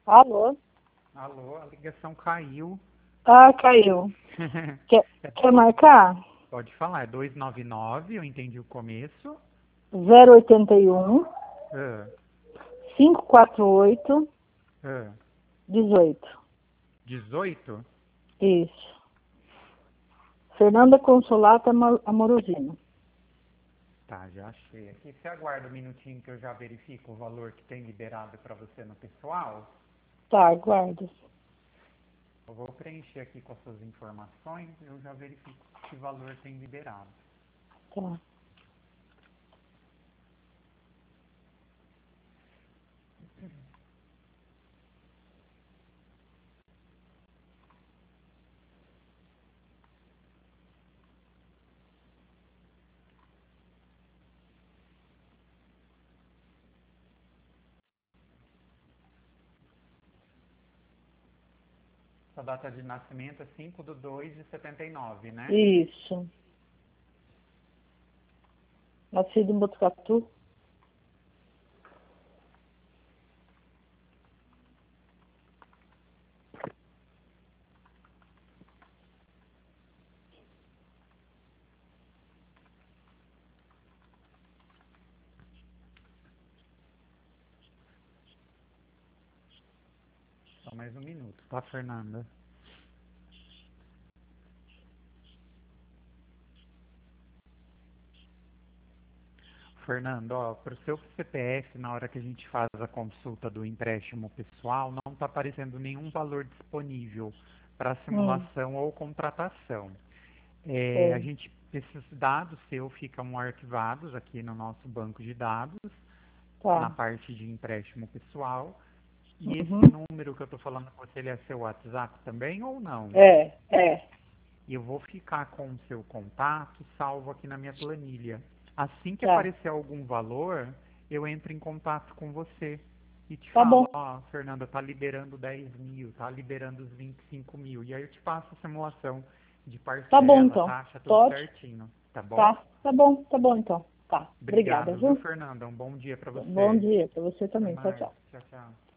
Alô? Alô, a ligação caiu. Ah, caiu. Quer marcar? Pode falar, é 299, eu entendi o começo. 081 Ah, 548 ah. 18. 18? Isso. Fernanda Consolata Amorosino. Tá, já achei aqui. Você aguarda um minutinho que eu já verifico o valor que tem liberado para você no pessoal. Tá, aguardo. Eu vou preencher aqui com as suas informações e eu já verifico que valor tem liberado. Tá. Sua data de nascimento é 5/2/79, né? Isso. Nascido em Botucatu. Só mais um minuto, tá, Fernanda? Fernando, ó, para o seu CPF, na hora que a gente faz a consulta do empréstimo pessoal, não está aparecendo nenhum valor disponível para Hum, simulação ou contratação. sei. Esses dados seus ficam arquivados aqui no nosso banco de dados, na Tá. parte de empréstimo pessoal. E esse Uhum. número que eu estou falando com você, ele é seu WhatsApp também ou não? É. E eu vou ficar com o seu contato salvo aqui na minha planilha. Assim que Tá. aparecer algum valor, eu entro em contato com você e te Tá falo, bom. ó, Fernanda, tá liberando 10 mil, tá liberando os 25 mil. E aí eu te passo a simulação de Tá bom, parcela, então. taxa, tudo Pode? certinho, tá bom? Tá. Tá bom, então. Tá. Obrigada, Obrigado, viu, viu? Fernanda? Um bom dia para Bom você. dia pra você Até também. Tchau, mais. tchau. Tchau, tchau.